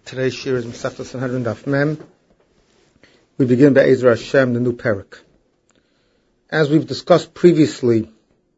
Today's shir is Masechta Sanhedrin Daf Mem. We begin by Ezra Hashem, the new parak. As we've discussed previously,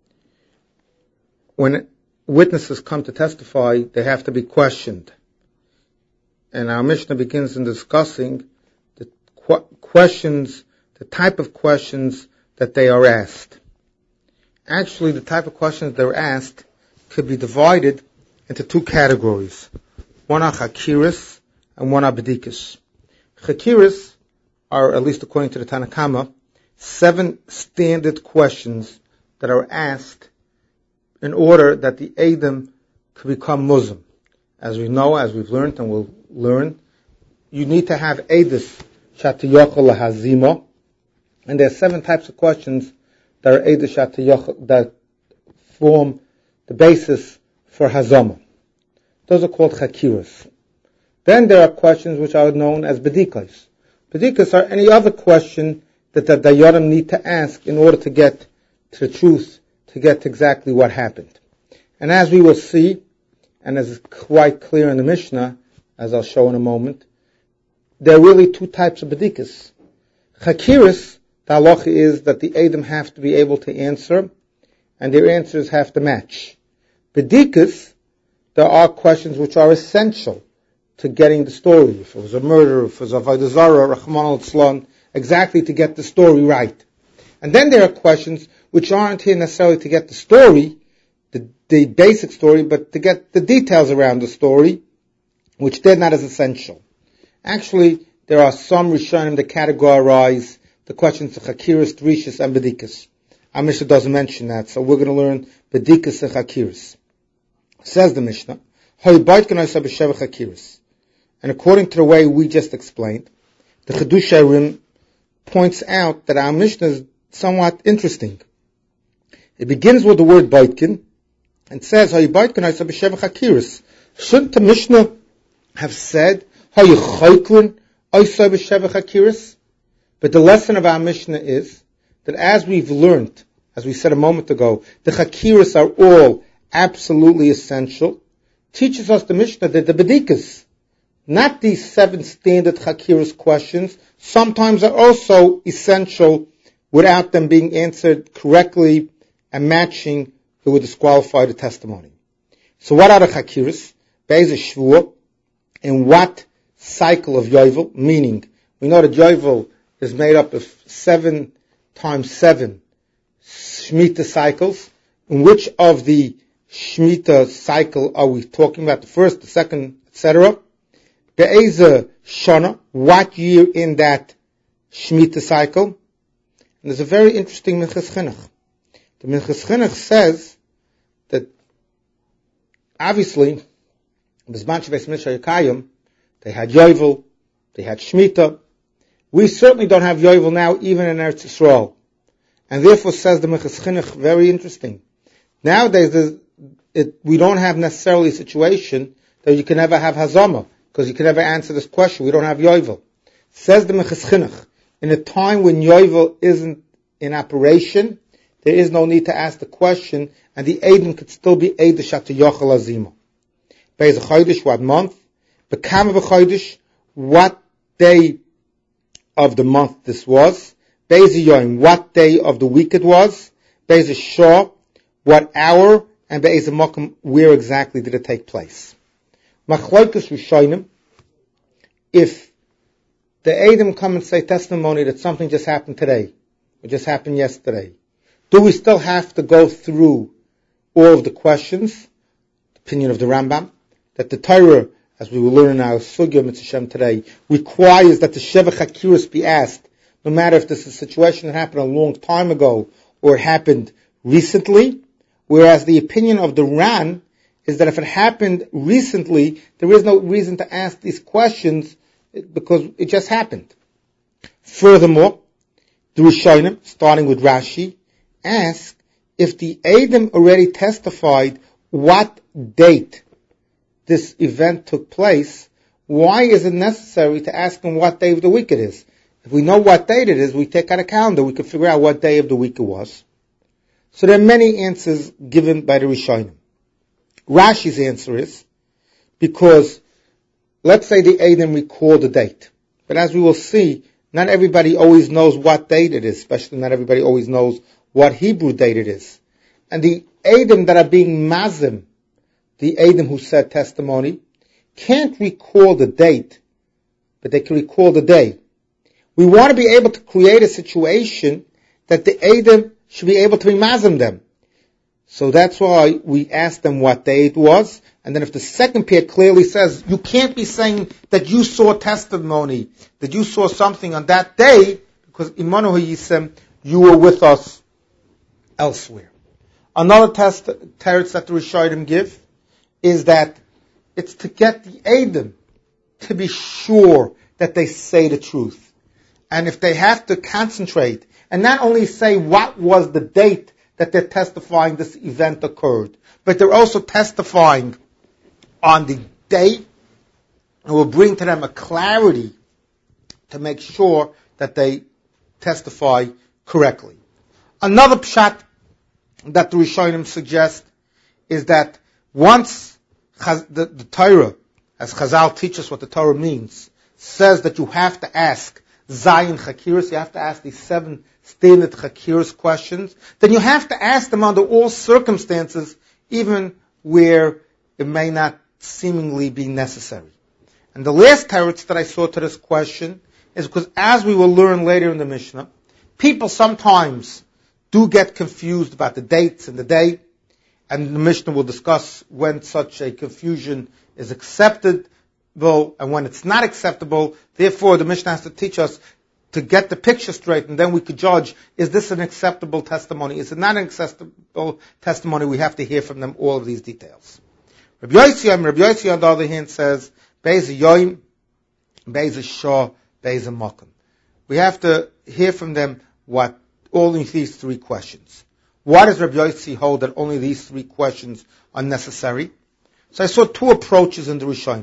when witnesses come to testify, they have to be questioned. And our Mishnah begins in discussing the questions, the type of questions that they are asked. Actually, the type of questions they're asked could be divided into two categories. One are chakiris and one are bedikas. Chakiris are, at least according to the Tanna Kama, 7 standard questions that are asked in order that the Eidim could become Muslim. As we know, as we've learned and will learn, you need to have Eidus Shatayochel Lahazimo, and there are 7 types of questions that are Eidus Shatayochel that form the basis for Hazama. Those are called Chakiris. Then there are questions which are known as Bedikas. Bedikas are any other question that the Dayanim need to ask in order to get to the truth, to get to exactly what happened. And as we will see, and as is quite clear in the Mishnah, as I'll show in a moment, there are really 2 types of Bedikas. Chakiris, the halacha is that the Eidim have to be able to answer, and their answers have to match. Bedikas, there are questions which are essential to getting the story. If it was a murder, if it was a Avodah Zarah, Rahman al-Tzlan, exactly to get the story right. And then there are questions which aren't here necessarily to get the story, the basic story, but to get the details around the story, which they're not as essential. Actually, there are some Rishonim that categorize the questions of Chakiris, Drishis, and Bedikas. Our Mishnah doesn't mention that, so we're going to learn Bedikas and Chakiris. Says the Mishnah, and according to the way we just explained, the Chidush Arim points out that our Mishnah is somewhat interesting. It begins with the word Baitkin and says, shouldn't the Mishnah have said, but the lesson of our Mishnah is that as we've learned, as we said a moment ago, the Chakiris are all absolutely essential, teaches us the Mishnah that the Bedikas, not these 7 standard Chakiris questions, sometimes are also essential without them being answered correctly and matching, it would disqualify the testimony. So what are the Chakiris? Be'ez Shvuah, in what cycle of Yovel? Meaning, we know that Yovel is made up of 7 times 7 Shemitah cycles. In which of the Shemitah cycle are we talking about? The first, the second, etc.? Be'ez Shana, what year in that Shemitah cycle? And there's a very interesting Minchas Chinuch. The Minchas Chinuch says that obviously, they had Yovel, they had Shemitah. We certainly don't have Yovel now, even in Eretz Yisrael. And therefore, says the Minchas Chinuch, very interesting. Nowadays, we don't have necessarily a situation that you can never have Hazama, because you can never answer this question. We don't have Yovel. Says the Minchas Chinuch, in a time when Yovel isn't in operation, there is no need to ask the question, and the Eidim could still be Eidim Shatayochel Azima. Be'ez Chodesh, what month? Bekama b'Chodesh, what day of the month this was? Be'ez Yom, what day of the week it was? Be'ez Shah, what hour? And Be'ez Mokum, where exactly did it take place? Machlokas Rishonim, if the Eidim come and say testimony that something just happened today, or just happened yesterday, do we still have to go through all of the questions? The opinion of the Rambam, that the Torah, as we will learn in our Sugya Mitzvah Shem today, requires that the Sheva Chakiris be asked, no matter if this is a situation that happened a long time ago, or it happened recently, whereas the opinion of the Ran is that if it happened recently, there is no reason to ask these questions because it just happened. Furthermore, the Rishonim, starting with Rashi, ask if the Eidim already testified what date this event took place, why is it necessary to ask them what day of the week it is? If we know what date it is, we take out a calendar, we can figure out what day of the week it was. So there are many answers given by the Rishonim. Rashi's answer is, because let's say the Eidim recall the date. But as we will see, not everybody always knows what date it is, especially not everybody always knows what Hebrew date it is. And the Eidim that are being mazim, the Eidim who said testimony, can't recall the date, but they can recall the day. We want to be able to create a situation that the Eidim should be able to be mazim them. So that's why we asked them what day it was, and then if the second pair clearly says, you can't be saying that you saw testimony, that you saw something on that day, because Imanu Yisem, you were with us elsewhere. Another teretz that the Rishonim give is that it's to get the Eidim to be sure that they say the truth. And if they have to concentrate and not only say what was the date that they're testifying this event occurred, but they're also testifying on the day, and will bring to them a clarity to make sure that they testify correctly. Another pshat that the Rishonim suggest is that once the Torah, as Chazal teaches what the Torah means, says that you have to ask Zayin Chakiris, you have to ask these 7 standard Chakiris questions, then you have to ask them under all circumstances, even where it may not seemingly be necessary. And the last teretz that I saw to this question is because, as we will learn later in the Mishnah, people sometimes do get confused about the dates and the day, and the Mishnah will discuss when such a confusion is acceptable and when it's not acceptable. Therefore, the Mishnah has to teach us to get the picture straight, and then we could judge, is this an acceptable testimony? Is it not an acceptable testimony? We have to hear from them all of these details. Rabbi Yossi, on the other hand, says, Be'ez yoim, be'ez shah, be'ez makom. We have to hear from them what all of these 3 questions. Why does Rabbi Yossi hold that only these 3 questions are necessary? So I saw 2 approaches in the Rishonim.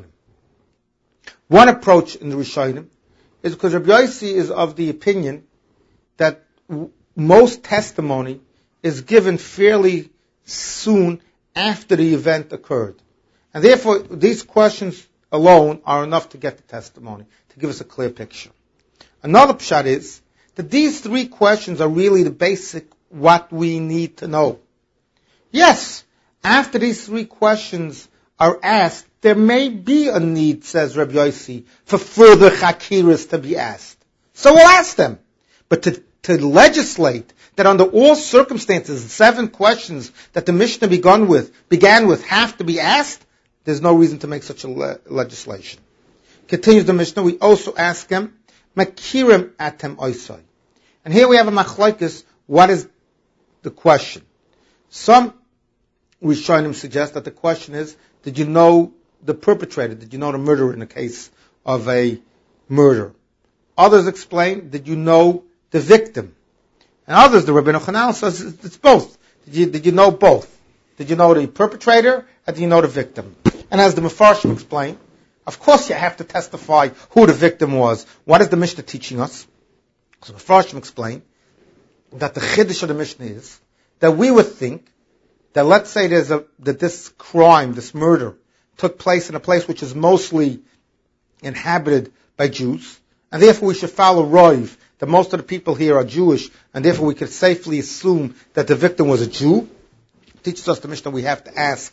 One approach in the Rishonim is because Rabbi Yossi is of the opinion that most testimony is given fairly soon after the event occurred. And therefore, these questions alone are enough to get the testimony, to give us a clear picture. Another pshat is that these 3 questions are really the basic what we need to know. Yes, after these 3 questions are asked, there may be a need, says Rabbi Yossi, for further chakiras to be asked. So we'll ask them. But to legislate that under all circumstances, the 7 questions that the Mishnah began with have to be asked, there's no reason to make such a legislation. Continues the Mishnah, we also ask him, Makirim atem oisai. And here we have a machlokes, what is the question? Some Rishonim suggest that the question is, did you know the perpetrator? Did you know the murderer in the case of a murder? Others explain, did you know the victim? And others, the Rabbeinu Chanal says it's both. Did you know both? Did you know the perpetrator and did you know the victim? And as the Mefarshim explain, of course you have to testify who the victim was. What is the Mishnah teaching us? So the Mefarshim explain that the Chiddush of the Mishnah is that we would think that, let's say that this crime, this murder, took place in a place which is mostly inhabited by Jews, and therefore we should follow Roiv, that most of the people here are Jewish, and therefore we could safely assume that the victim was a Jew. It teaches us the Mishnah we have to ask,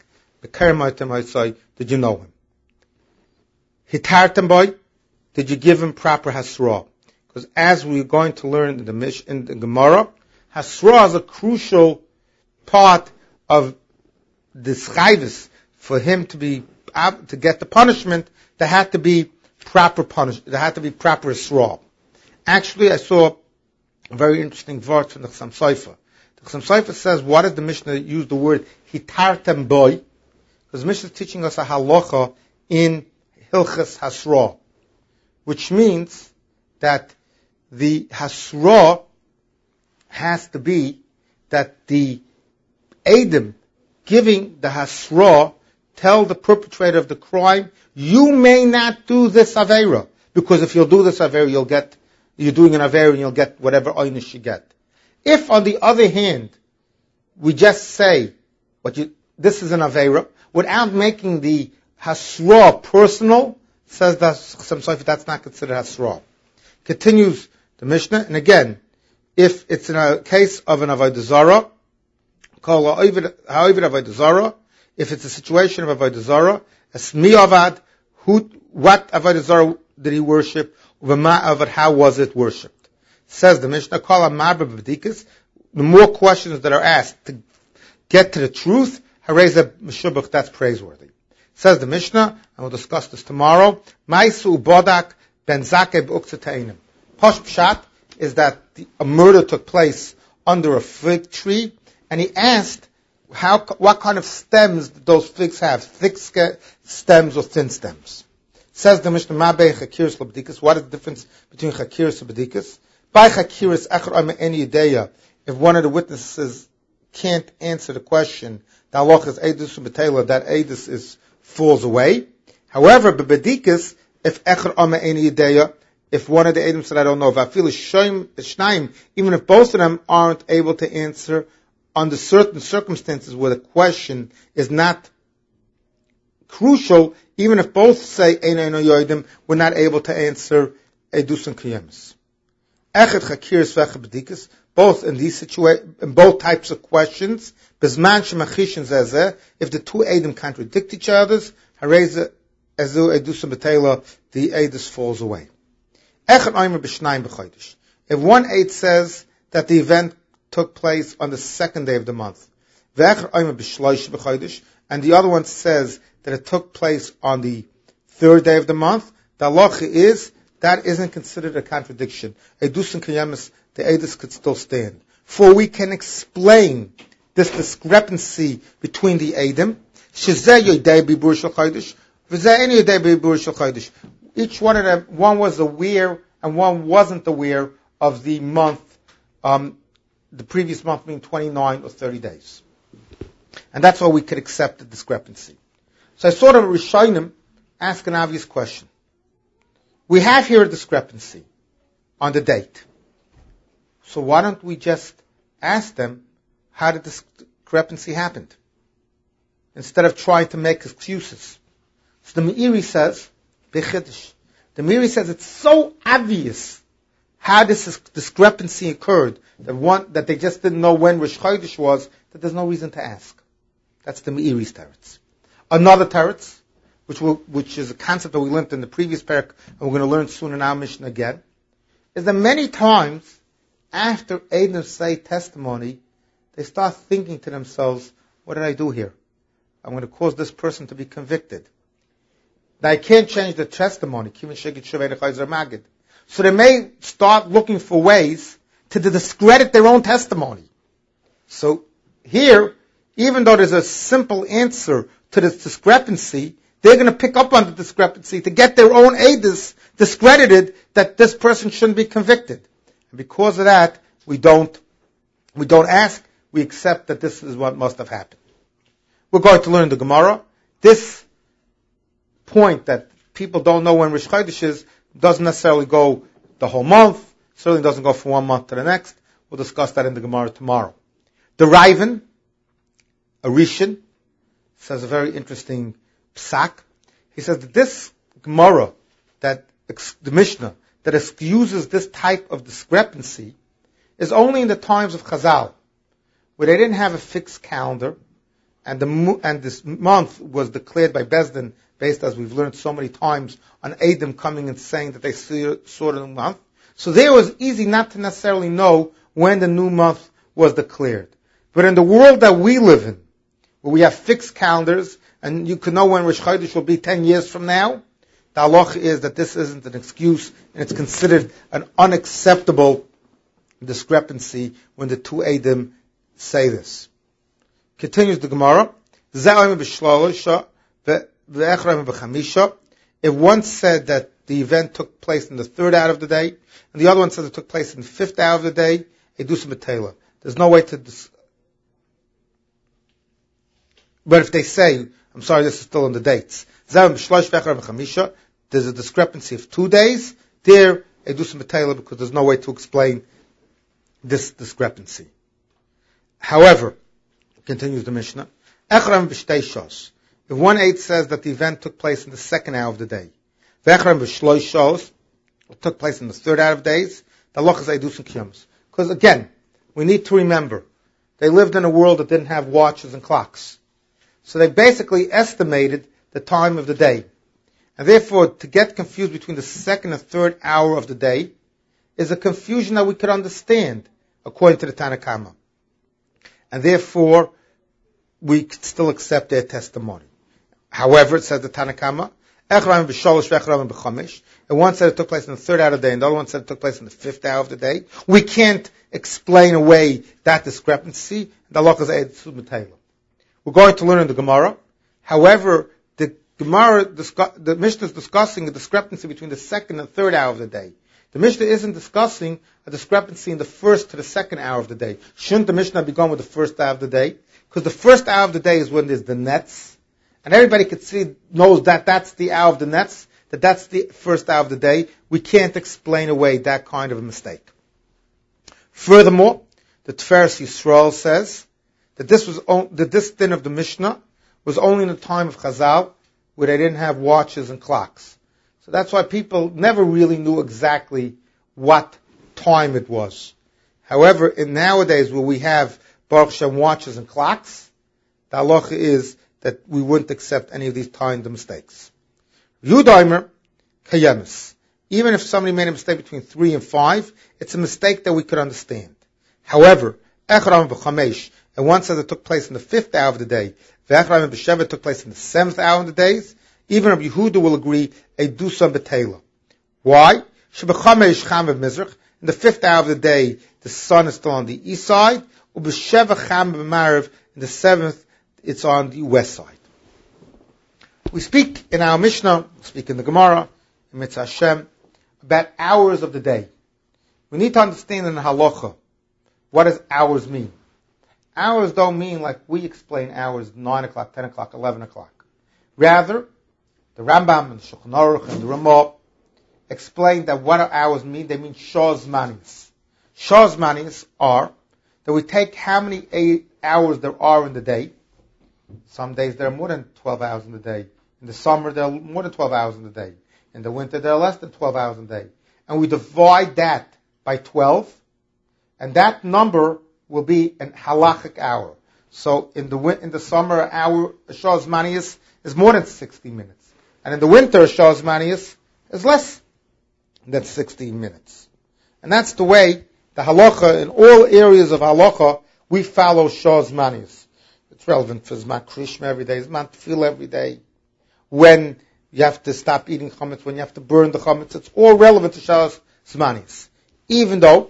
did you know him? Hitartem boy, did you give him proper hasra? Because as we're going to learn in the Gemara, hasra is a crucial part of the chayvus. For him to get the punishment, there had to be proper punishment. There had to be proper hasra. Actually, I saw a very interesting verse from the Chassam Sofer. The Chassam Sofer says, why does the Mishnah use the word hitartem boy? Because the Mishnah is teaching us a halacha in Hilchas Hasra, which means that the Hasra has to be that the Eidim giving the Hasra tell the perpetrator of the crime, you may not do this Aveira, because if you'll do this Aveira, you're doing an Aveira and you'll get whatever oynish you get. If, on the other hand, we just say, this is an Aveira, without making the Hasra personal, Says that Chassam Sofer, that's not considered Hasra. Continues the Mishnah, and again, if it's in a case of an Avodah Zarah, if it's a situation of Avodah Zarah, as mi avad, what Avodah Zarah did he worship? V'ma avad, how was it worshipped? Says the Mishnah, the more questions that are asked to get to the truth, hareza meshubach, that's praiseworthy. Says the Mishnah, and we'll discuss this tomorrow, Maisu bodak ben zakeh b'uktzateinim. Posh pshat is that a murder took place under a fig tree, and he asked what kind of stems those figs have, thick stems or thin stems. Says the Mishnah, Ma'bei chakiris l'bedikas, what is the difference between chakiris and bedikas? By chakiris, echad omer en yideya, if one of the witnesses can't answer the question, the halach is edus u'betela, that edus falls away. However, bedikas, if echad omer en yideya, if one of the Edom said, I don't know, even if both of them aren't able to answer under certain circumstances where the question is not crucial, even if both say, we're not able to answer Edus and Kiyemis. Echad Chakiris v'echad B'dikas, both in these in both types of questions, Bezman Shemachishin Zezeh, if the two Edom contradict each other, Hareza Ezu Edus and B'tela, the Edus falls away. If one aid says that the event took place on the second day of the month, and the other one says that it took place on the third day of the month, the halacha is that isn't considered a contradiction. Edus and Kiyemis, the edus could still stand. For we can explain this discrepancy between the edim. Each one of them, one was aware and one wasn't aware of the month, the previous month being 29 or 30 days. And that's why we could accept the discrepancy. So I sort of Rishonim ask an obvious question. We have here a discrepancy on the date. So why don't we just ask them how the discrepancy happened? Instead of trying to make excuses. So the Meiri says, the Meiri says it's so obvious how this discrepancy occurred that they just didn't know when Rosh Chodesh was, that there's no reason to ask. That's the Meiri's teretz. Another teretz, which is a concept that we learned in the previous parak, and we're going to learn soon in our mission again, is that many times after Eidim say testimony, they start thinking to themselves, what did I do here? I'm going to cause this person to be convicted. Now, I can't change the testimony. So they may start looking for ways to discredit their own testimony. So here, even though there's a simple answer to this discrepancy, they're going to pick up on the discrepancy to get their own edus discredited that this person shouldn't be convicted. And because of that, we don't ask, we accept that this is what must have happened. We're going to learn the Gemara. This point that people don't know when Rosh Chodesh is doesn't necessarily go the whole month, certainly doesn't go from one month to the next. We'll discuss that in the Gemara tomorrow. The Raven, a Rishon, says a very interesting psak. He says that this Gemara, that the Mishnah, that excuses this type of discrepancy, is only in the times of Chazal, where they didn't have a fixed calendar, and this month was declared by Bezdin based, as we've learned so many times, on Edom coming and saying that they saw the new month. So there it was easy not to necessarily know when the new month was declared. But in the world that we live in, where we have fixed calendars, and you can know when Rosh Chodesh will be 10 years from now, the halach is that this isn't an excuse, and it's considered an unacceptable discrepancy when the two Edom say this. Continues the Gemara. If one said that the event took place in the third hour of the day, and the other one says it took place in the fifth hour of the day, there's no way to but if they say, I'm sorry, this is still in the dates, there's a discrepancy of 2 days, there, because there's no way to explain this discrepancy. However, continues the Mishnah, if one aid says that the event took place in the second hour of the day, V'echram v'shloish shos, it took place in the third hour of days. The halacha is eidus and kiyamos. Because again, we need to remember, they lived in a world that didn't have watches and clocks. So they basically estimated the time of the day. And therefore, to get confused between the second and third hour of the day is a confusion that we could understand, according to the Tanna Kama. And therefore, we could still accept their testimony. However, it says the Tanna Kama, and one said it took place in the third hour of the day, and the other one said it took place in the fifth hour of the day. We can't explain away that discrepancy. The halacha is eidus b'teila. We're going to learn in the Gemara. However, the Mishnah is discussing a discrepancy between the second and third hour of the day. The Mishnah isn't discussing a discrepancy in the first to the second hour of the day. Shouldn't the Mishnah be going with the first hour of the day? Because the first hour of the day is when there's the nets, and everybody knows that that's the hour of the nets, that's the first hour of the day. We can't explain away that kind of a mistake. Furthermore, the Tiferes Yisrael says that this din of the Mishnah was only in the time of Chazal, where they didn't have watches and clocks. So that's why people never really knew exactly what time it was. However, nowadays where we have Baruch Shem watches and clocks, the halacha is that we wouldn't accept any of these kind of mistakes. Yudaimer kayemis. Even if somebody made a mistake between 3 and 5, it's a mistake that we could understand. However, Echram v'chamesh, and one says it took place in the fifth hour of the day, V'echram v'sheva took place in the seventh hour of the days, even Rabbi Yehuda will agree, eidus b'teila. Why? Shebechamesh cham v'mizrach, in the fifth hour of the day, the sun is still on the east side, u'b'sheva cham v'marav, in the seventh, it's on the west side. We speak in our Mishnah, speak in the Gemara, in Mitzvah Hashem, about hours of the day. We need to understand in the halacha, what does hours mean? Hours don't mean like we explain hours 9 o'clock, 10 o'clock, 11 o'clock. Rather, the Rambam and the Shulchan Aruch and the Ramah explain that what hours mean. They mean shos manis. Shos manis are that we take how many hours there are in the day. Some days there are more than 12 hours in the day. In the summer there are more than 12 hours in the day. In the winter there are less than 12 hours in the day. And we divide that by 12, and that number will be an halachic hour. So in the summer, hour shos manis is more than 60 minutes, and in the winter, shos manis is less than 16 minutes. And that's the way the halacha in all areas of halacha we follow shos manis. It's relevant for Zman Krishma every day, Zman Tefillah every day. When you have to stop eating chametz, when you have to burn the chametz, it's all relevant to shos manis. Even though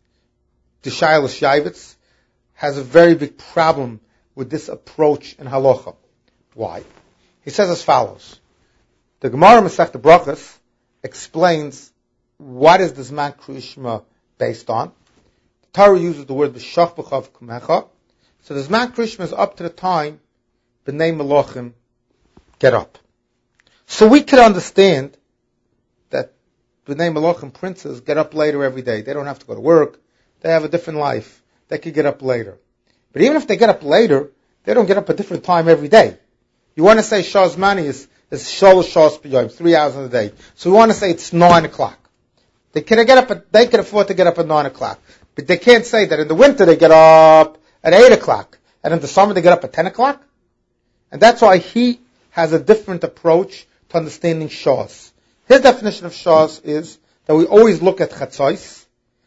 the Shaila Shaivitz has a very big problem with this approach in halacha. Why? He says as follows. The Gemara Masechta Brachos explains what is the Zman Krishma based on. The Torah uses the word b'shach b'chav kumecha. So the Zman Krishma is up to the time b'nei Melochim get up. So we could understand that b'nei Melochim princes get up later every day. They don't have to go to work. They have a different life. They could get up later. But even if they get up later, they don't get up a different time every day. You want to say shos manis is shalosh shos b'yom, 3 hours in the day. So we want to say it's 9 o'clock. They can afford to get up at 9 o'clock. But they can't say that in the winter they get up at 8 o'clock. And in the summer they get up at 10 o'clock. And that's why he has a different approach to understanding shos. His definition of shos is that we always look at chatzos.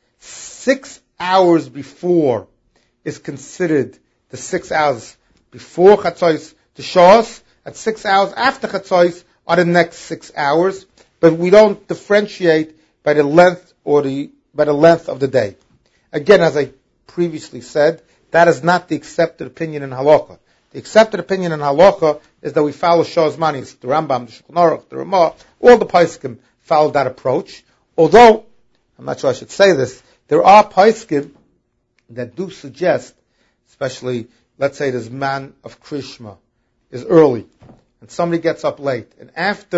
6 hours before is considered the 6 hours before chatzos, the shos, and 6 hours after chatzos are the next 6 hours, but we don't differentiate by the length of the day. Again, as I previously said, that is not the accepted opinion in halacha. The accepted opinion in halacha is that we follow shos manis. The Rambam, the Shulchan Aruch, the Ramah, all the poskim follow that approach. Although, I'm not sure I should say this, there are poskim that do suggest, especially, let's say the Zman of Krishma is early, and somebody gets up late, and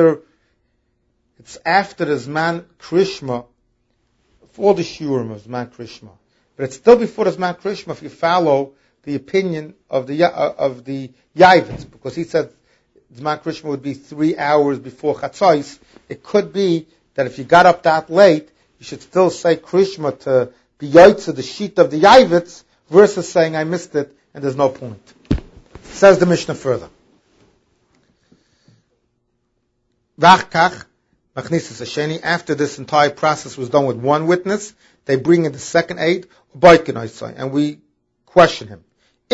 it's after the Zman Krishma, for the Shurim of Zman Krishma, but it's still before the Zman Krishma if you follow the opinion of the Yavitz, because he said Zman Krishma would be 3 hours before Chatzos. It could be that if you got up that late, you should still say Krishma to be Yaitza, the sheet of the Yavitz, versus saying I missed it and there's no point. Says the Mishnah further. Vachkach, Machnisas Hasheni, after this entire process was done with one witness, they bring in the second aid, and we question him.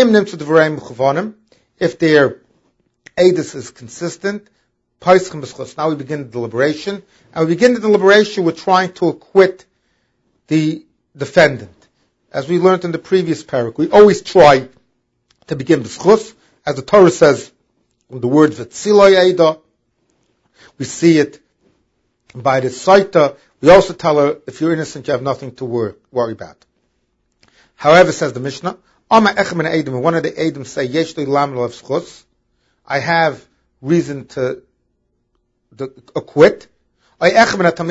If their aidus is consistent, now we begin the deliberation, and we begin the deliberation with trying to acquit the defendant. As we learned in the previous parak, we always try to begin b'schus, as the Torah says, with the word v'tziloy eida. We see it by the Saita. We also tell her, if you're innocent, you have nothing to worry about. However, says the Mishnah, one of the Eidim say, Yesh li lam lo schus, I have reason to acquit. Or one of the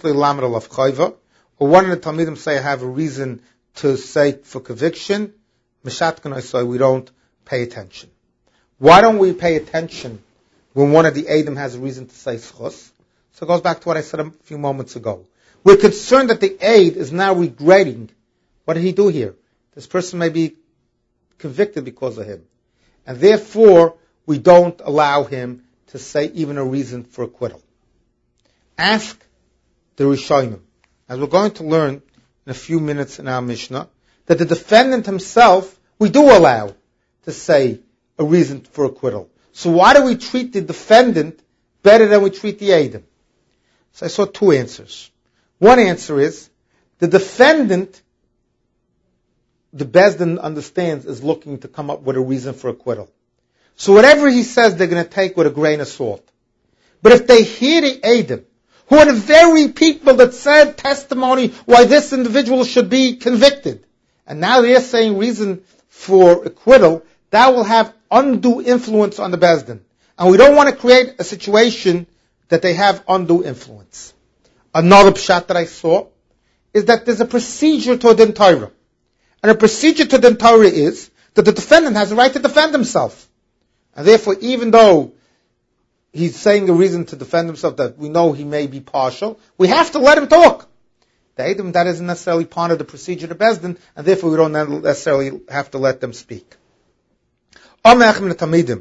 Talmidim say, I have a reason to say for conviction. Mishatkan, I say, we don't pay attention. Why don't we pay attention when one of the Eidim has a reason to say schus? So it goes back to what I said a few moments ago. We're concerned that the aid is now regretting, what did he do here? This person may be convicted because of him. And therefore, we don't allow him to say even a reason for acquittal. Ask the Rishonim, as we're going to learn in a few minutes in our Mishnah, that the defendant himself, we do allow to say a reason for acquittal. So why do we treat the defendant better than we treat the Eidim? So I saw two answers. One answer is, the defendant, the Bezdin understands, is looking to come up with a reason for acquittal. So whatever he says, they're going to take with a grain of salt. But if they hear the Eidim, who are the very people that said testimony why this individual should be convicted, and now they're saying reason for acquittal, that will have undue influence on the Bezdin. And we don't want to create a situation that they have undue influence. Another pshat that I saw is that there's a procedure to a din Torah. And a procedure to din Torah is that the defendant has a right to defend himself. And therefore, even though he's saying a reason to defend himself that we know he may be partial, we have to let him talk. The Eidim, that isn't necessarily part of the procedure to Bezdin, and therefore we don't necessarily have to let them speak. And one of the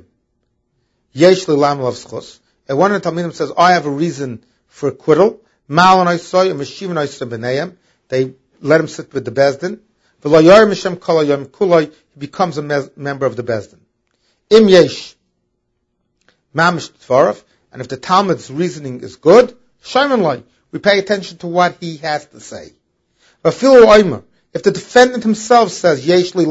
Talmidim says, I have a reason for acquittal. They let him sit with the Bezdin. He becomes a member of the Bezdin. Im yesh mamish tvarav, and if the Talmud's reasoning is good, we pay attention to what he has to say. If the defendant himself says,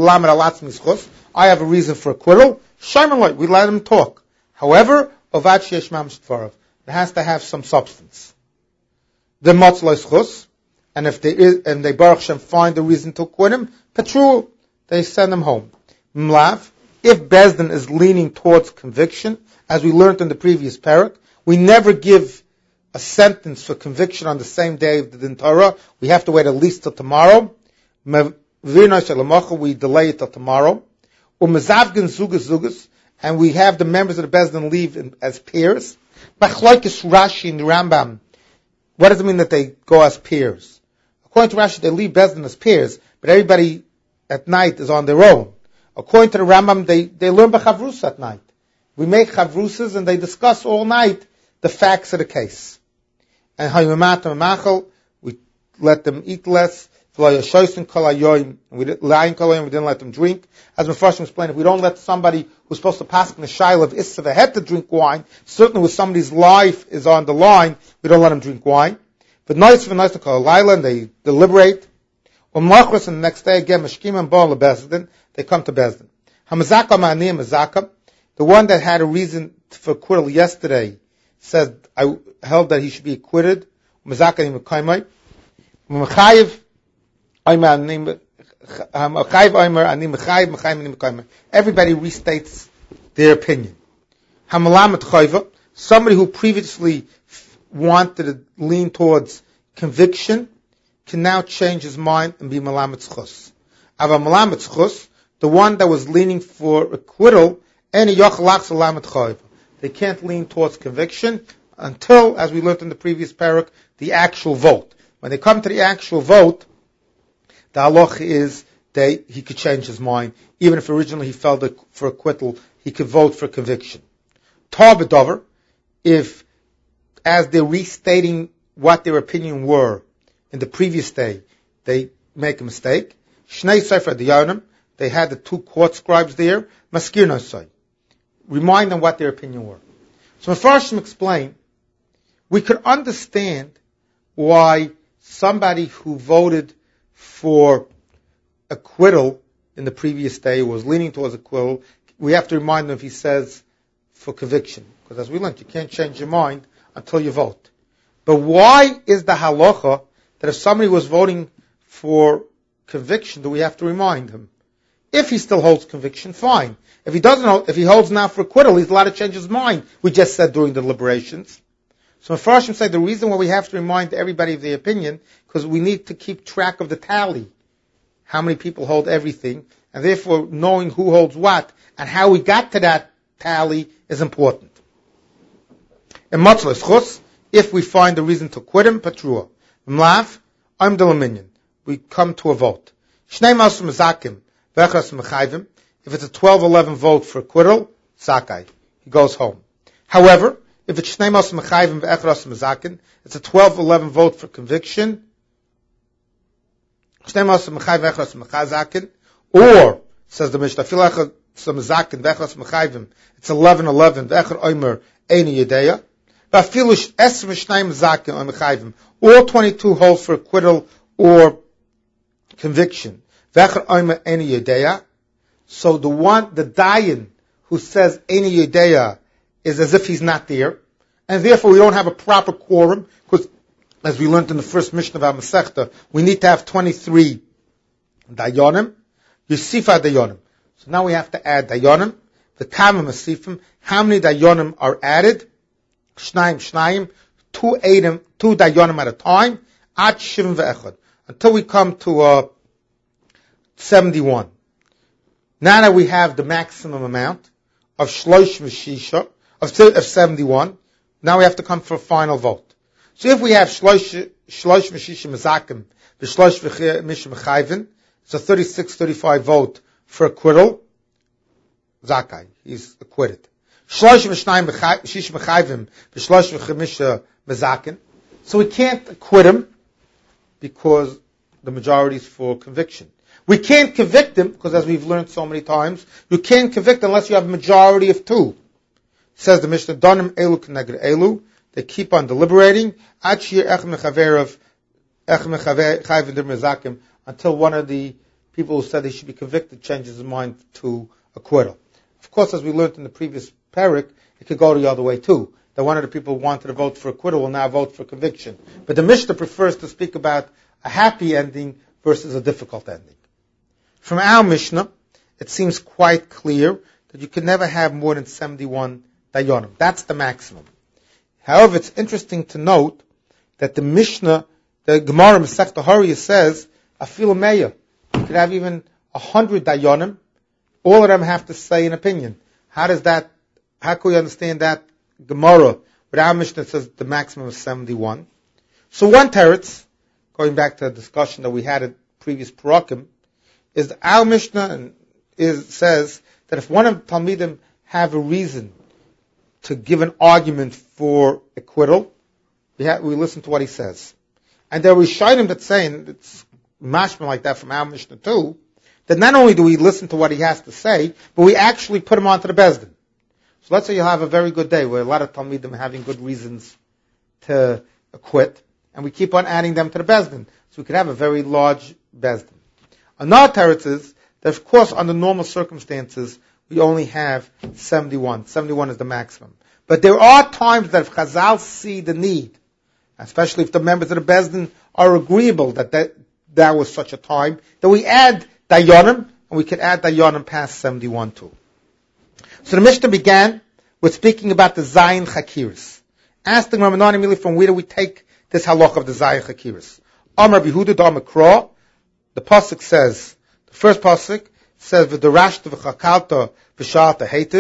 I have a reason for acquittal, we let him talk. However, it has to have some substance. The motzlois, and if they Baruch Shem find a reason to acquit him, Petru, they send him home. Mlav, if Bezdin is leaning towards conviction, as we learned in the previous parak, we never give a sentence for conviction on the same day of the Din Torah. We have to wait at least till tomorrow. We delay it till tomorrow. And we have the members of the Bezdin leave as pairs. Rashi and the Rambam, what does it mean that they go as pairs? According to Rashi, they leave Bezdin as pairs, but everybody at night is on their own. According to the Rambam, they learn b'chavrus at night. We make chavrusas and they discuss all night the facts of the case. And we let them eat less. We didn't let them drink. As Mepharshim explained, if we don't let somebody who's supposed to pass in the shaila of Issa Vehet to drink wine, certainly when somebody's life is on the line, we don't let them drink wine. But nice to call Laila, and they deliberate. And the next day again, Meshkim and Baal Bezdin, they come to Bezdin. Hamazaka Ma'aniyah Mazaka, the one that had a reason for acquittal yesterday, said, I held that he should be acquitted. Mazaka Nimakaimai. Machayiv, everybody restates their opinion. Hamalamet Chayva, somebody who previously wanted to lean towards conviction, can now change his mind and be Malamet Chus. Ava Malamet Chus, the one that was leaning for acquittal, they they can't lean towards conviction until, as we learned in the previous parak, the actual vote. When they come to the actual vote, the halacha is that he could change his mind. Even if originally he felt for acquittal, he could vote for conviction. Tar b'dover, if, as they're restating what their opinion were in the previous day, they make a mistake. Shnei sefer diyanim, they had the two court scribes there. Maskir nosai, remind them what their opinion were. So Mefarshim explain, we could understand why somebody who voted for acquittal in the previous day was leaning towards acquittal. We have to remind them if he says for conviction, because as we learned, you can't change your mind until you vote. But why is the halacha that if somebody was voting for conviction, do we have to remind him? If he still holds conviction, fine. If he doesn't hold, if he holds now for acquittal, he's allowed to change his mind. We just said during the deliberations. So Mefarshim say the reason why we have to remind everybody of their opinion, because we need to keep track of the tally, how many people hold everything, and therefore knowing who holds what and how we got to that tally is important. In Matzlah Chus, if we find a reason to quit him, Patrua. Mlav, I'm the Laminion. We come to a vote. Shnei Masum Zakim, Vechras Mechayvim. If it's a 12-11 vote for acquittal, Sakai. He goes home. However, if it's Shnei Masum Mechayvim, Vechras Mezakin, it's a 12-11 vote for conviction, Shnei Masum Mechayvim, Vechras Mechazakin, or, says the Mishnah, Filach Mezakin, Vechras Mechayvim, it's 11-11, Vechar Omer, Eini Yedeya, Vafilush Es Mishnei Mezakin, or Mechayvim, all 22 hold for acquittal or conviction. Vechar Omer, Eini Yedeya. So the Dayan who says Eini Yedeya is as if he's not there, and therefore we don't have a proper quorum, because as we learned in the first Mishnah of our Masechta, we need to have 23 Dayanim, Yusifa Dayanim. So now we have to add Dayanim, the Kama Masifim. How many Dayanim are added? Shnayim, two Dayanim at a time, Ad Shivim Ve'echad, until we come to 71. Now that we have the maximum amount of Shlosh Meshisha, of 71, now we have to come for a final vote. So if we have Shlosh Meshisha Mezakim, the Shlosh Meshisha Mechayvin, it's a 36-35 vote for acquittal, Zakai, he's acquitted. Shlosh Meshisha Mechayvin, the Shlosh Meshisha Mezakim, so we can't acquit him because the majority is for conviction. We can't convict him, because as we've learned so many times, you can't convict unless you have a majority of two. Says the Mishnah, Donim Elu K'neged Elu, they keep on deliberating, until one of the people who said they should be convicted changes his mind to acquittal. Of course, as we learned in the previous parak, it could go the other way too. That one of the people who wanted to vote for acquittal will now vote for conviction. But the Mishnah prefers to speak about a happy ending versus a difficult ending. From our Mishnah, it seems quite clear that you can never have more than 71 Dayanim. That's the maximum. However, it's interesting to note that the Mishnah, the Gemara Masechta Horiyah says, Afilu Meya, you could have even 100 Dayanim, all of them have to say an opinion. How can we understand that Gemara? But our Mishnah says the maximum is 71. So one teretz, going back to the discussion that we had at previous Parakim, is our Mishnah says that if one of the Talmidim have a reason to give an argument for acquittal, we listen to what he says. And there are Rishonim that saying, it's mashma like that from our Mishnah too, that not only do we listen to what he has to say, but we actually put him onto the Bezdin. So let's say you have a very good day where a lot of Talmidim are having good reasons to acquit, and we keep on adding them to the Bezdin. So we could have a very large Bezdin. Another teretz is that, of course, under normal circumstances, we only have 71. 71 is the maximum. But there are times that if Chazal see the need, especially if the members of the Bezdin are agreeable that was such a time, that we add Dayanim, and we can add Dayanim past 71 too. So the Mishnah began with speaking about the Zayin Chakiris. Asking Ramadan immediately from where do we take this halach of the Zayin Chakiris? Amar Bihuda Dar Makra, the pasuk says, the first pasuk says, "V'darashta v'chakalta v'shalta heitiv,"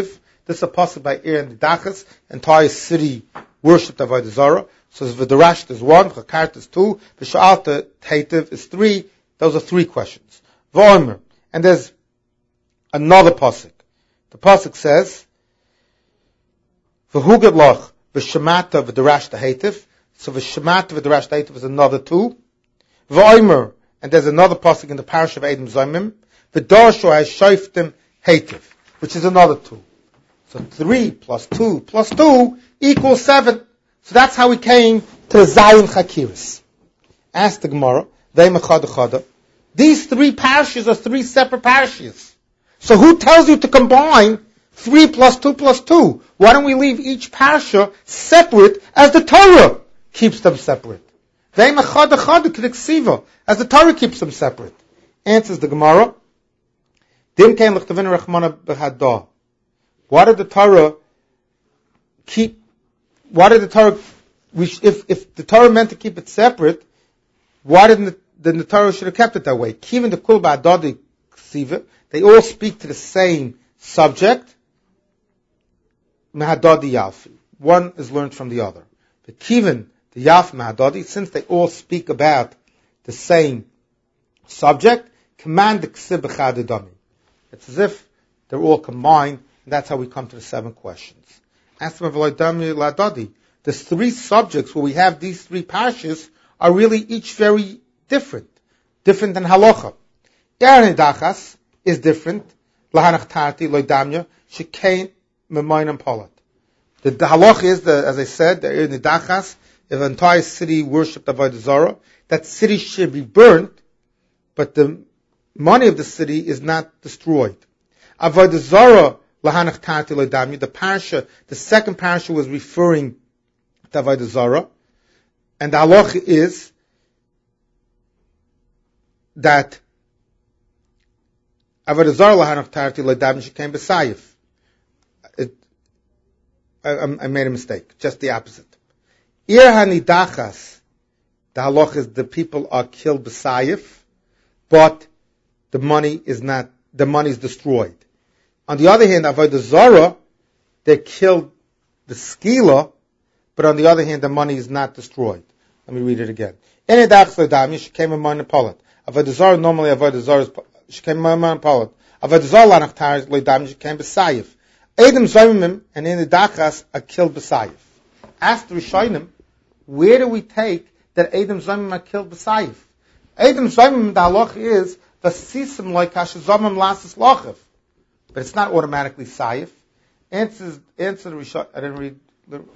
This is a pasuk by Ir and Dachas, entire city worshipped Avodah Zarah. So V'darash is 1, Chakart is 2, V'sha'alta Heitiv is 3. Those are 3 questions. V'omer. And there's another pasuk. The pasuk says, V'hugad loch, V'shemata v'darash Heitiv. So V'shemata v'darash Heitiv is another 2. V'omer. And there's another pasuk in the parish of Edom Zomim. V'darsho ha'shoiftim Heitiv, which is another 2. So 3 plus 2 plus 2 equals 7. So that's how we came to the Zion Chakiris. Ask the Gemara, these 3 parashas are 3 separate parashas. So who tells you to combine 3 plus 2 plus 2? Why don't we leave each parasha separate as the Torah keeps them separate? As the Torah keeps them separate. Answers the Gemara, why did the Torah keep? Why did the Torah? If the Torah meant to keep it separate, why didn't the Torah should have kept it that way? Kivin the kul ba'adadi ksiva. They all speak to the same subject. Mahadadi yafi. One is learned from the other. The kivin the yaf mahadadi, since they all speak about the same subject, command the ksiv b'chadadami. It's as if they're all combined, and that's how we come to the 7 questions. The 3 subjects where we have these 3 parashas are really each very different than halacha. Eren Dachas is different. Lahanach Tarti Loidamya Shekain Memoinam Polat. The halacha is, as I said, the Eren Dachas, if an entire city worshipped Avodah Zarah, that city should be burnt, but the money of the city is not destroyed. Avodah Zarah Lahanach Tarti Loidamya, the parasha, the second parasha was referring to Avodah Zarah, and the halacha is that Avodah Zarah Lahanach Tarti Loidamya Shekain B'Sayif. I made a mistake. Just the opposite. Ir hanidachas, the halacha is the people are killed b'sayif, but the money is destroyed. On the other hand, Avodah Zarah, they killed the skila, but on the other hand, the money is not destroyed. Let me read it again. Avodah Zarah, normally Avodah Zarah is Avodah Zarah lanachtar loidam shekam b'sayif. Edom Zomim and in the Dachas are killed b'sayif. Ask the Rishonim, where do we take that Edom Zomim are killed b'sayif? Edom Zomim, the halacha is v'sisim like hashazomim lasas lochav, but it's not automatically sayif. Answer the Rishonim. I didn't read.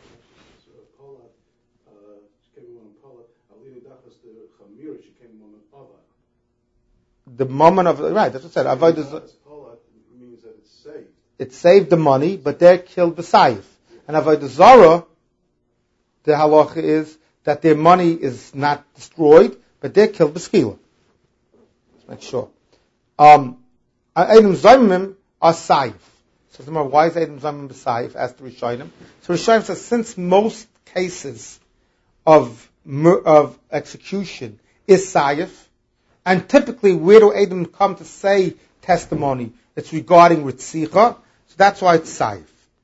The moment of right, that's what I said. Avodah means that it's saved. It saved the money, but they're killed b'sayif. And Avodah Zarah, the halacha is that their money is not destroyed, but they're killed b'skila. Let's make sure. Edom Zomim are sayif. So why is Edom Zomim b'sayif? Asked the Rishonim. So Rishonim says since most cases of execution is sayif, and typically, where do Edom come to say testimony? It's regarding Ritzicha, so that's why it's Saif.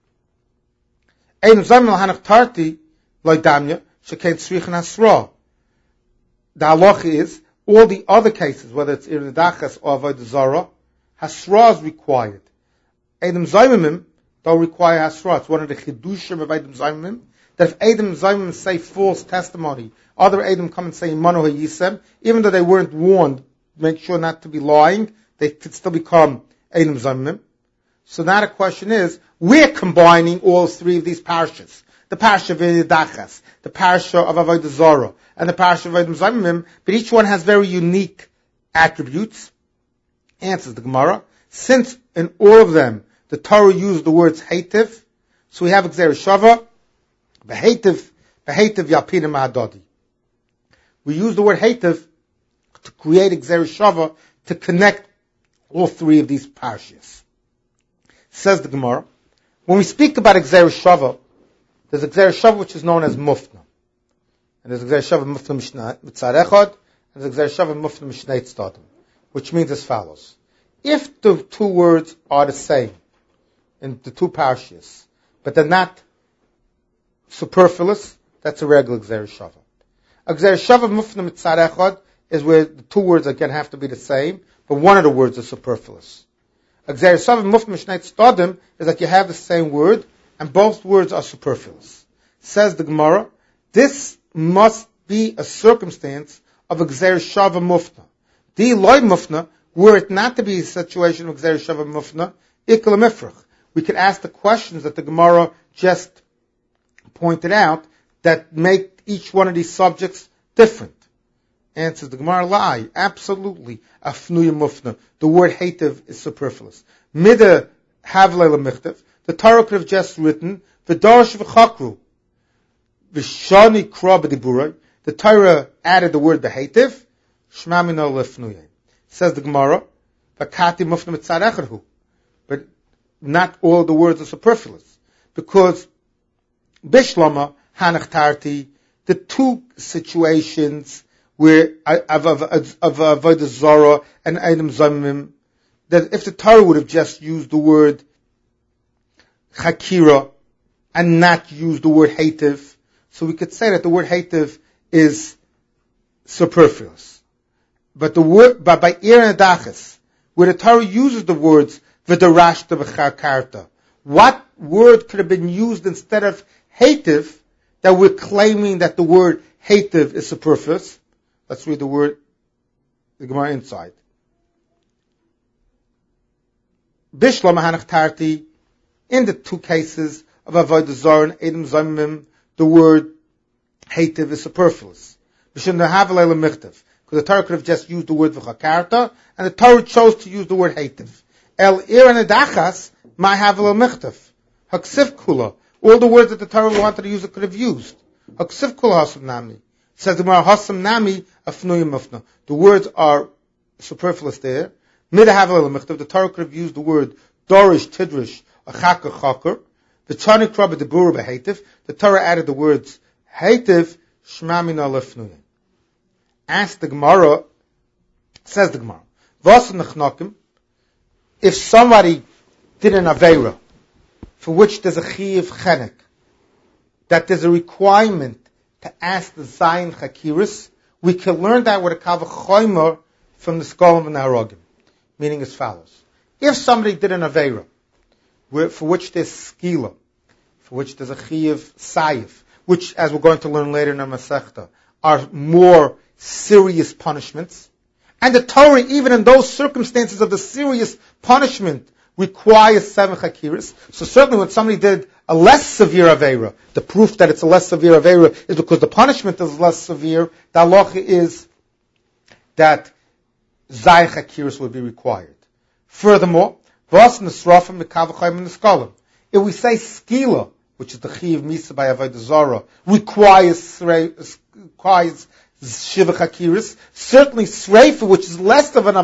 Edom Zomim Lahanach Tarti Loidamya Shekain Tzrichan Hasra. The halacha is, all the other cases, whether it's Ir Dachas or Avodah Zarah, Hasra is required. Edom Zomim don't require Hasra. It's one of the Chidushim of Edom Zomim, that if Edom Zomim say false testimony, other Edom come and say Manu HaYisem, even though they weren't warned, make sure not to be lying, they could still become Edom Zomim. So now the question is, we're combining all 3 of these parashas. The parasha of Dachas, the parasha of Avodah Zarah, and the parasha of Edom Zomim, but each one has very unique attributes. Answers the Gemara. Since in all of them, the Torah used the words Heitiv, so we have Gzeir Shava, Beheitiv Yapidim Mahadadi. We use the word Heitiv to create a Gzeir Shava to connect all 3 of these parashas. Says the Gemara, when we speak about a Gzeir Shava, there's a Gzeir Shava which is known as Mufna. And there's a Gzeir Shava Mufna Mitzad Echad, and there's a Gzeir Shava Mufna Mishnei Tzadim, which means as follows. If the 2 words are the same, in the two parshas, but they're not superfluous, that's a regular Gzeir Shava. A Gzeir Shava Mufna Mitzad Echad is where the two words again have to be the same, but one of the words is superfluous. A Gzeir Shava Mufna Mishneit Stadim is like you have the same word, and both words are superfluous. Says the Gemara, this must be a circumstance of a Gzeir Shava Mufna. Di loy Mufna, were it not to be a situation of Gzeir Shava Mufna, Ikla Mifrach. We could ask the questions that the Gemara just pointed out that make each one of these subjects different. Answers the Gemara, lie. Absolutely. Afnuya Mufna. The word hativ is superfluous. Mida Havle Lemichtav. The Torah could have just written, V'darash v'chakru. V'shani kra b'diburay. The Torah added the word behativ. Shma mino lefnuya. Says the Gemara, V'kati Mufna mitzad echad. But not all of the words are superfluous. Because Bishlama, Hanach Tarti, the two situations where of Avodah Zarah and Eidim Zomim, that if the Torah would have just used the word Chakira and not used the word Hativ, so we could say that the word Hativ is superfluous. But the word, but by Ir and Adachas, where the Torah uses the words V'darashta v'chakarta, what word could have been used instead of Hativ that we're claiming that the word Hativ is superfluous? Let's read the Gemara inside. Bishlam Hanach Tarti, in the two cases of Avodah Zarah and Eidim Zomim, the word Hativ is superfluous. Because the Torah could have just used the word V'chakarta, and the Torah chose to use the word Hativ. El Ir and Adachas, Ma Havel Michtav. Haksiv Kula. All the words that the Torah wanted to use, it could have used. Haksiv Kula Hasam Nami. Says the Gemara, Hasam Nami Afnuya Mufna. The words are superfluous there. Mida Havel Michtav. The Torah could have used the word Dorish, Tidrish, Achakar, Chakar. The Chani Krabba, the Bura, Behativ. The Torah added the words Hativ, Shmamina Lefnuya. Ask the Gemara, says the Gemara, Vasan Nechnakim, if somebody did an Aveira, for which there's a Chiv Chenek, that there's a requirement to ask the Zayin Chakiris, we can learn that with a Kavachoymer from the Skolim and Harogim, meaning as follows. If somebody did an Aveira, for which there's Skila, for which there's a Chiv Sayif, which, as we're going to learn later in the Masechta, are more serious punishments, and the Torah, even in those circumstances of the serious punishment, requires 7 chakiras. So certainly when somebody did a less severe Aveira, the proof that it's a less severe Aveira is because the punishment is less severe. The halacha is that Zay chakiras would be required. Furthermore, if we say skila, which is the chiv misa by Avodah Zarah, requires Shiva Chakiris, certainly Sreifa, which is less of an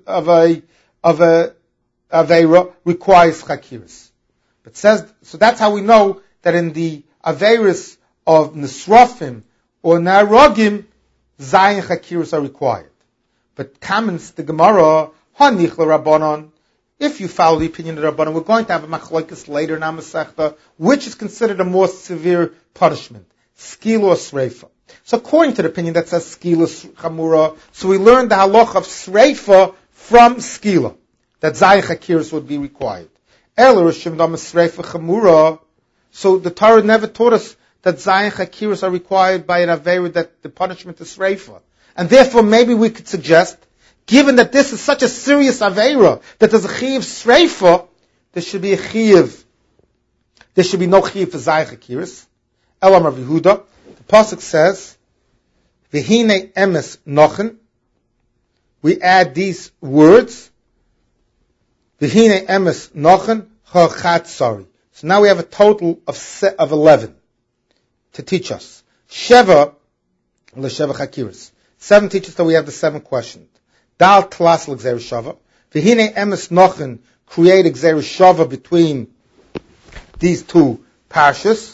Aveira, requires Chakiris. But says, so that's how we know that in the Aveiris of Nisrafim or Narogim, Zayin Chakiris are required. But comments the Gemara, Hanichla Rabbanon, if you follow the opinion of the Rabbanon, we're going to have a machlokes later in Amasechta, which is considered a more severe punishment, Skil or Sreifa. So according to the opinion that says Skila Chamura, so we learned the halach of Sreifa from Skila, that Zayin Chakiris would be required. Sreifa Chamura, so the Torah never taught us that Zayin Chakiris are required by an Aveira, that the punishment is Sreifa. And therefore maybe we could suggest, given that this is such a serious Aveira, that there's a Chiv Sreifa, there should be a Chiv, there should be no Chiv for Zayin Chakiris. Elam Rav Yehuda, the pasuk says, "V'hine emes nochen." We add these words, "V'hine emes nochen hachat sari." So now we have a total of 11 to teach us. Sheva l'sheva chakiris. 7 teaches that we have the 7 questions. Dal tlas l'gzeir shava. V'hine emes nochen, create a gzeir shava between these two parshas.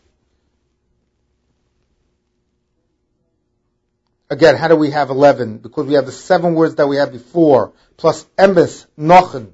Again, how do we have 11? Because we have the 7 words that we had before, plus emes, nochen,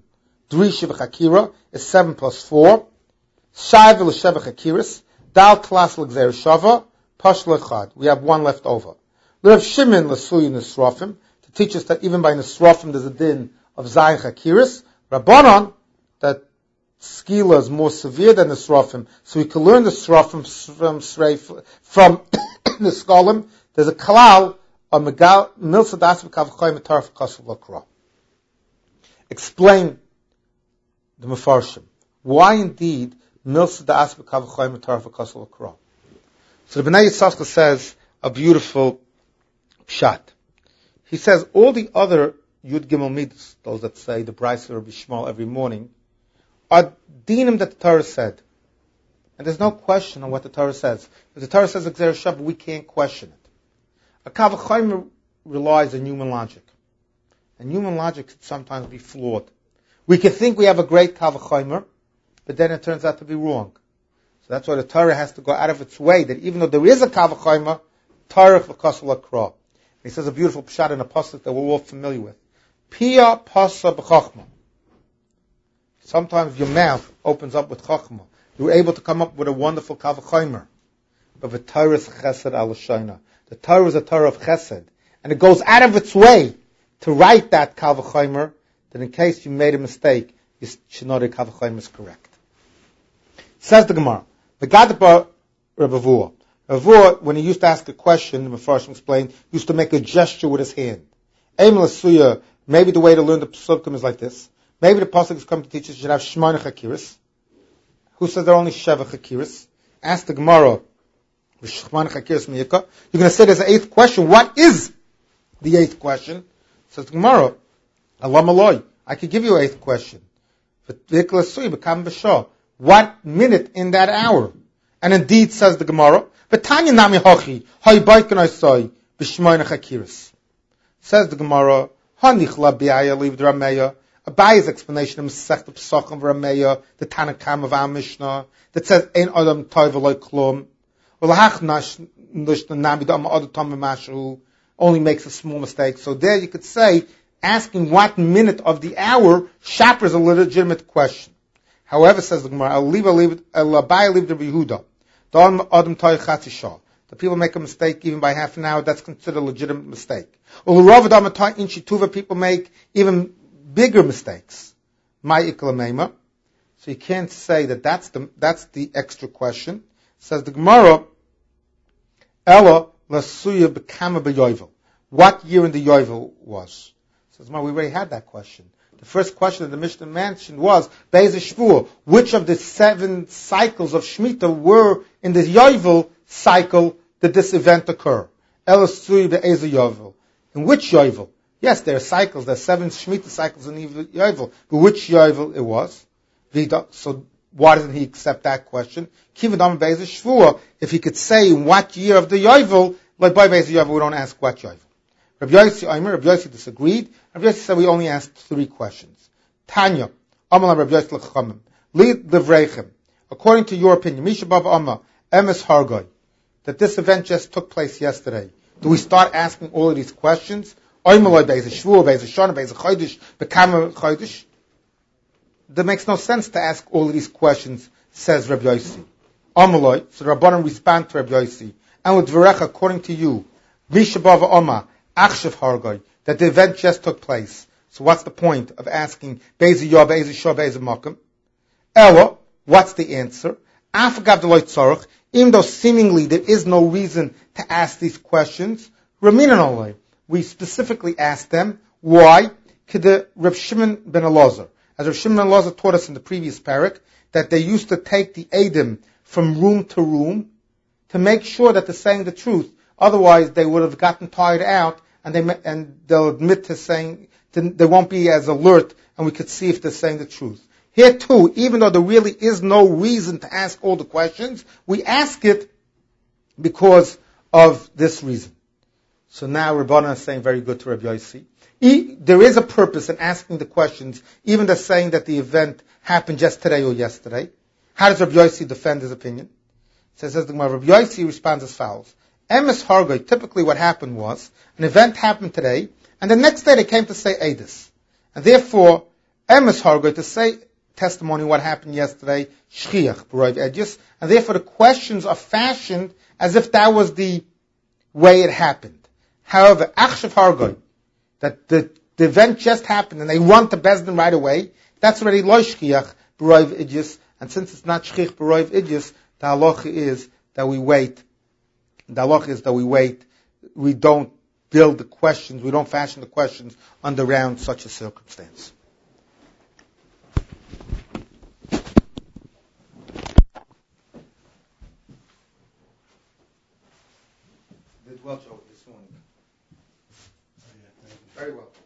Drisha v'chakira is 7 plus 4. Shai v'l'sheva chakiris. Dal klas l'gzer shava. Pash l'chad. We have one left over. L'Rav Shimon l'suyi nisrofim. To teach us that even by nisrofim there's a din of zayin chakiris. Rabbanon, that skila is more severe than nisrofim. So we can learn the nisrofim from the skolim. There's a kalal of milsa das v'kavchoy metarf kasav l'kra. Explain the Mefarshim. Why indeed milsa das v'kavchoy metarf kasav l'kra? So the Bnei Yitzchak says a beautiful pshat. He says all the other Yud Gimel Midas, those that say the Brisa or Bishmal every morning, are dinim that the Torah said. And there's no question on what the Torah says. If the Torah says Gzer Shabbat, we can't question it. A Kavachayim relies on human logic. And human logic can sometimes be flawed. We can think we have a great Kavachayim, but then it turns out to be wrong. So that's why the Torah has to go out of its way, that even though there is a Kavachayim, Torah v'kasal l'kra. He says a beautiful pshat in a pasuk that we're all familiar with. Pia pasa b'chachma. Sometimes your mouth opens up with chachma. You're able to come up with a wonderful kavachaymer. But the Torah is chesed al shayna. The Torah is a Torah of chesed. And it goes out of its way to write that kavachaymer, that in case you made a mistake, you should know the kavachaymer is correct. Says the Gemara, the Gadaba Rebavua. Rebavua, when he used to ask a question, the Mefarshim explained, used to make a gesture with his hand. Eim l'suya, maybe the way to learn the Pesukim is like this. Maybe the Pasuk is coming to teach us you should have Shmona Chakiris. Who says there are only Sheva Chakiris? Ask the Gemara, Shmona Chakiris Miyaka. You're going to say there's an 8th question. What is the 8th question? Says the Gemara, Alam Aloy. I could give you an 8th question. What minute in that hour? And indeed, says the Gemara, V'tanya nami hachi, ha'ibaikin oisai, b'shmoina chakiris. Says the Gemara, ha'nichla bi'aya liv d'rameya. Abaya's explanation of Masechta Pesachim v'rameya, the Tanakam of our Mishnah, that says, Ein adam toiv v'loi klum, v'lahach nishna nami da'am adatam v'mashu, only makes a small mistake. So there you could say, asking what minute of the hour, Shapar is a legitimate question. However, says the Gemara, Abaya liv d'Yehuda. The people make a mistake even by half an hour, that's considered a legitimate mistake. People make even bigger mistakes. So you can't say that that's the extra question. Says the Gemara, Ella lasuya b'kama b'yovel. What year in the Yovel was? Says the Gemara, we already had that question. The first question that the Mishnah mentioned was, Be'ez Shvuah, which of the 7 cycles of Shemitah were in the Yovel cycle did this event occur? Elasui Be'ez Yovel. In which Yovel? Yes, there are cycles, there are 7 Shemitah cycles in the Yovel, but which Yovel it was? So why doesn't he accept that question? Kivadam Be'ez Shvuah, if he could say in what year of the Yovel, like by Be'ez Yovel, we don't ask what Yovel. Rabbi Yossi disagreed. Rabbi Yossi said we only asked 3 questions. Tanya, Amal Rabbi Yossi l'chachamim, li livreichem. According to your opinion, Misha Bava Amma, Emes Hargoy, that this event just took place yesterday. Do we start asking all of these questions? Oimaloi be'ez shvuah, be'ez shana, be'ez chodesh, be'kama chodesh? That makes no sense to ask all of these questions, says Rabbi Yossi. Amaloi, so the Rabbanan respond to Rabbi Yossi, and with Verecha, according to you, Misha Bava Amma, Achshav Hargoy, that the event just took place. So what's the point of asking Be'ez Yah, Be'ez Shah, Be'ez Makam? Ella, what's the answer? Afagav Deloit Tzorach, even though seemingly there is no reason to ask these questions, Raminan Olay, we specifically asked them, why? K'de Reb Shimon ben Elazar. As Reb Shimon ben Elazar taught us in the previous parak, that they used to take the Eidim from room to room to make sure that they're saying the truth. Otherwise, they would have gotten tired out, and they'll admit to saying they won't be as alert, and we could see if they're saying the truth. Here too, even though there really is no reason to ask all the questions, we ask it because of this reason. So now Rabbanan is saying very good to Rabbi Yossi. There is a purpose in asking the questions, even they're saying that the event happened just today or yesterday. How does Rabbi Yossi defend his opinion? Says the Gemara, Rabbi Yossi responds as follows. Emes Hargoy, typically what happened was, an event happened today, and the next day they came to say Eidus. And therefore, Emes Hargoy, to say testimony what happened yesterday, Shchiach, B'roiv Edges, and therefore the questions are fashioned as if that was the way it happened. However, Achshav Hargoy, that the event just happened and they run to Bezdin right away, that's already Lo Shchiach, B'roiv Edges, and since it's not Shchiach, B'roiv Edges, the halacha is that we wait. The halacha is that we wait. We don't build the questions, we don't fashion the questions around such a circumstance. Did well, Joe, this morning. Very well.